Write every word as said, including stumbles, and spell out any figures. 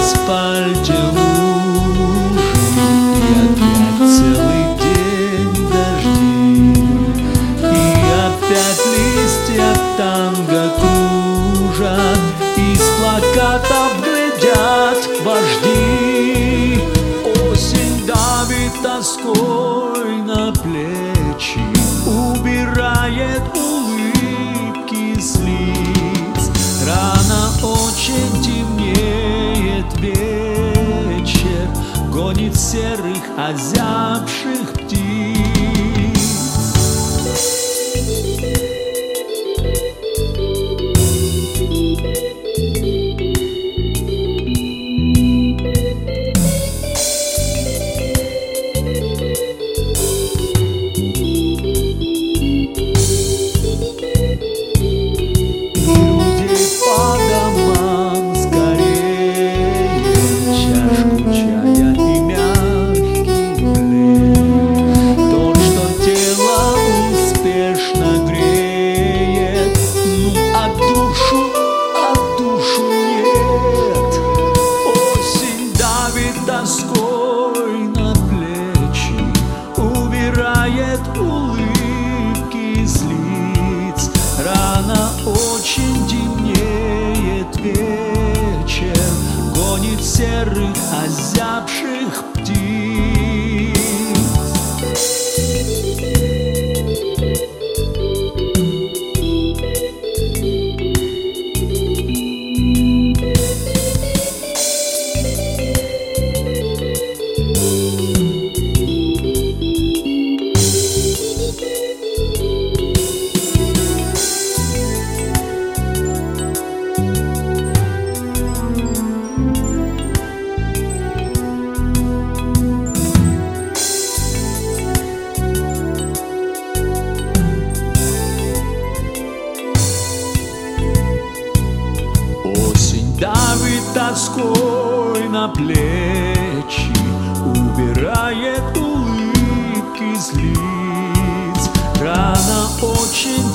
асфальте лужи, и опять целый день дожди, и опять листья танго кружат, из плакатов глядят вожди. Осень давит тоской на плечи, убирает улыбки с лиц. Рано очень темнеет вечер, гонит серых озябших птиц. Тоской на плечи, убирает улыбки с лиц. Рано очень темнеет вечер, гонит серых озябших птиц. Давит тоской на плечи, убирает улыбки с лиц. Рано очень